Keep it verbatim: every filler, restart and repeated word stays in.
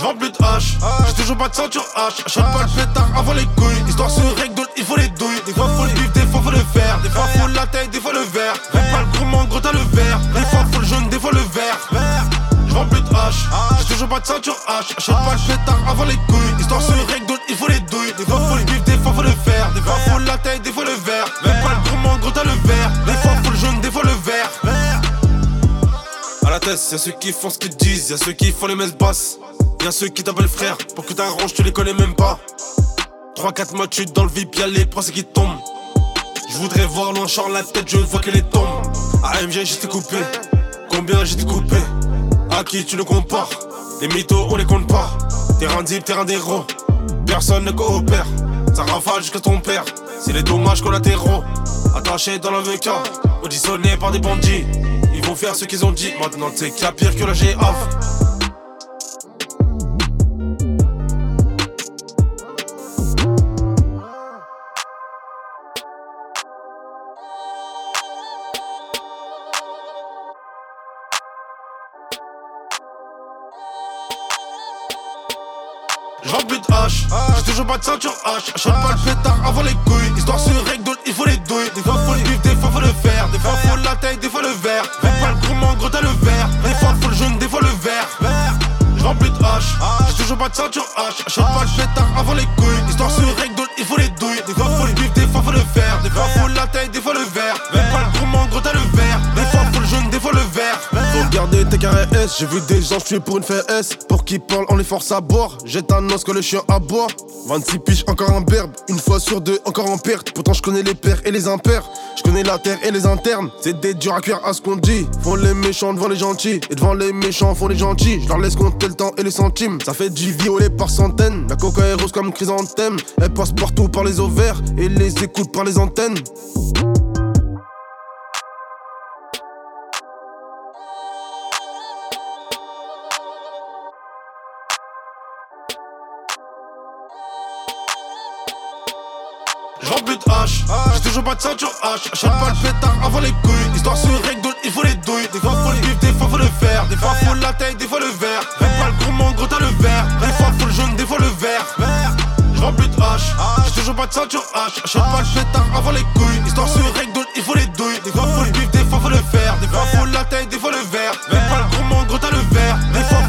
J'vends plus de hache, j'ai toujours pas de ceinture H. Achète pas le pétard avant les couilles. Histoire se règle, il faut les douilles. Des fois faut le bif, des fois faut le faire. Des fois faut la taille, des fois le verre. Même pas le gourmand, gros t'as le verre. Des fois faut le jaune, des fois le vert. J'vends plus de hache, j'ai toujours pas de ceinture H. Achète pas le pétard avant les couilles. Histoire se règle, il faut les douilles. Des fois faut le bif, des fois faut le faire. Des fois faut la taille, des fois le verre. Même pas le gourmand, gros t'as le verre. Des fois faut le jaune, des fois le vert. À la tête, y'a ceux qui font ce qu'ils disent, y'a ceux qui font les messes basses. Y'a ceux qui t'appellent frère, pour que t'arranges, tu les connais même pas. trois quatre mois tu dans le vip, y'a les procès qui tombent. Je voudrais voir loin Charles la tête, je vois qu'elle est tombe. A M G j'étais coupé, combien j'étais coupé. À qui tu le compares? Les mythos on les compte pas. Terrain deep, terrain d'héros, personne ne coopère. Ça rafale jusqu'à ton père, c'est les dommages collatéraux. Attachés dans l'avocat, auditionnés par des bandits. Ils vont faire ce qu'ils ont dit, maintenant t'sais qu'il y a pire que la G A F. J'vends plus de hache, j'ai toujours pas de ceinture H. Achète pas le pétard avant les couilles. Histoire se règle, il faut les douilles. Des fois faut le bif, des fois faut le faire. Des fois faut la taille, des fois le verre. Même pas le gourmand, gros t'as le verre. Des fois faut le jaune, des fois le vert. J'vends plus de hache, j'ai toujours pas de ceinture H. Achète pas le pétard avant les couilles. Histoire se règle, il faut les douilles. Des fois faut le bif, des fois faut le faire. Des fois faut la taille, des fois le verre. Même pas le gourmand, gros t'as le verre. Des fois faut le jaune, des fois le vert. Faut garder tes carrés S, j'ai vu des gens tuer pour une fesse. Pour qui parle, on les force à boire. Jette un os que le chien aboie. vingt-six piges, encore un berbe. Une fois sur deux, encore en perte. Pourtant je connais les pères et les impairs. Je connais la terre et les internes. C'est des durs à cuire à ce qu'on dit. Font les méchants devant les gentils. Et devant les méchants font les gentils. Je leur laisse compter le temps et les centimes. Ça fait du violet par centaines. La coca est rose comme chrysanthème. Elle passe partout par les ovaires. Et les écoute par les antennes. J'vends plus de hache, j'ai toujours pas de ceinture H. Achète pas le pétard avant les couilles. Histoire se règle, il faut les douilles. Des fois faut le bif, des fois faut le faire. Des fois faut la taille, des fois le verre. Même pas le gourmand, gros t'as le verre. Des fois faut le jaune, des fois le vert. J'vends plus de hache, j'ai toujours pas de ceinture H. Achète pas le pétard avant les couilles. Histoire se règle, il faut les douilles. Des fois faut le bif, des fois faut le faire. Des fois faut la taille, des fois le verre. Même pas le gourmand, gros t'as le verre. Des fois